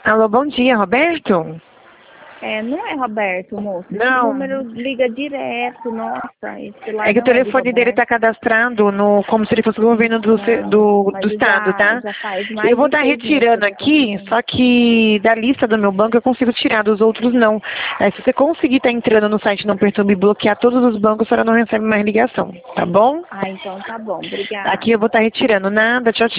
Alô, bom dia, Roberto? Não é Roberto, moço. Não. Esse número liga direto, nossa. Esse lá É que o não é de telefone dele Roberto. está cadastrado como se ele fosse o governo Mas do estado, tá? já faz mais Eu vou de estar 6 meses que eu retirando tô aqui, conversando. só que da lista do meu banco eu consigo tirar, dos outros não. Se você conseguir estar entrando no site Não Perturbe e bloquear todos os bancos, a senhora não recebe mais ligação, tá bom? Ah, então tá bom. Obrigada. Aqui eu vou estar retirando. Nada, tchau, tchau.